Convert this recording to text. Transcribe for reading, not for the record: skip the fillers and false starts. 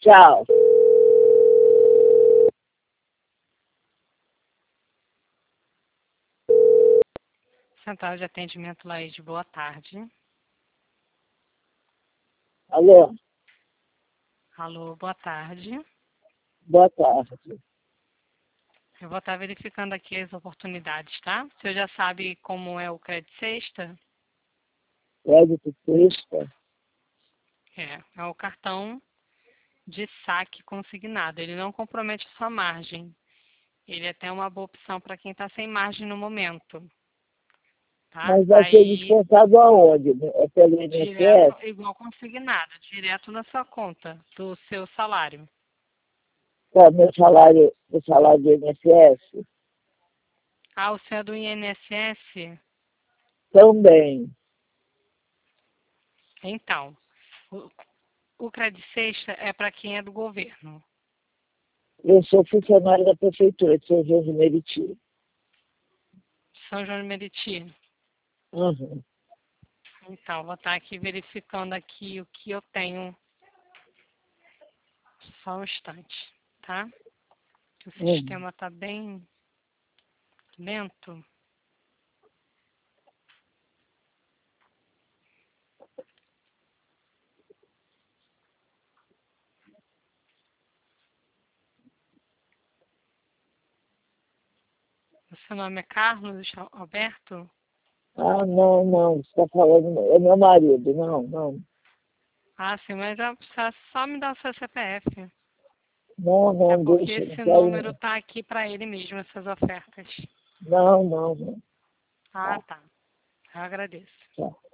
Tchau. Central de atendimento Laís, boa tarde. Alô? Alô, boa tarde. Boa tarde. Eu vou estar verificando aqui as oportunidades, tá? O senhor já sabe como é o crédito sexta? Crédito sexta? É o cartão de saque consignado. Ele não compromete a sua margem. Ele é até uma boa opção para quem está sem margem no momento, tá? Mas vai ser Aí, descontado aonde? É pelo direto, INSS? igual consignado, direto na sua conta, do seu salário. Tá, meu salário do INSS? Ah, o senhor é do INSS? Também. Então, o, o crédito sexta é para quem é do governo. Eu sou funcionário da Prefeitura de São João de Meriti. São João de Meriti. Uhum. Então, vou estar aqui verificando aqui o que eu tenho. Só um instante, tá? O Uhum. sistema está bem lento. O seu nome é Carlos Alberto? Ah, não, não. Você está falando. É meu marido. Não, não. Ah, sim, mas só me dá o seu CPF. Não, É não, porque deixa. Não esse quero número não. tá aqui para ele mesmo, essas ofertas. Não, não, não. Ah, Tá, tá. Eu agradeço. tá.